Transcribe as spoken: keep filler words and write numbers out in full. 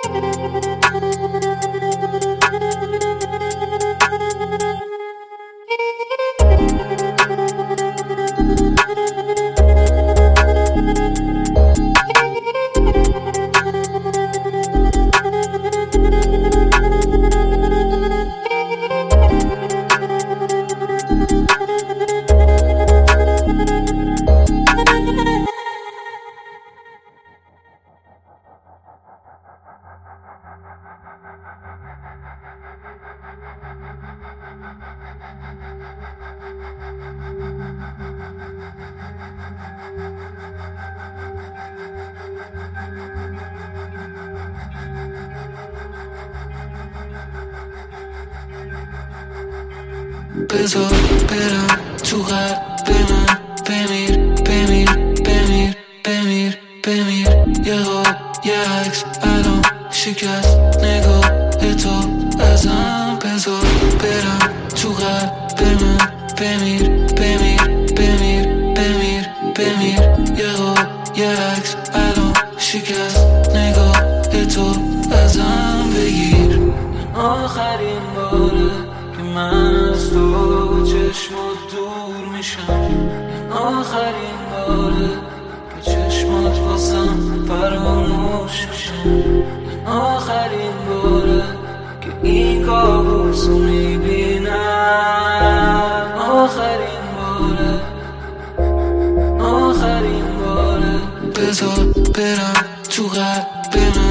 بذار برم تو قلب من، بمیر بمیر بمیر بمیر بمیر. یه خواب یه عکس الان شکست نگاه تو ازم. بذار برم تو قلب من، بمیر بمیر بمیر بمیر بمیر. یه خواب یه عکس الان شکست نگاه تو ازم بگیر. آخرین باره که من از تو چشمات دور میشم، آخرین باره که چشمات واسم فراموش میشم، آخرین باره که این کابوسو میبینم، آخرین باره آخرین باره. بذار برم تو قلب من،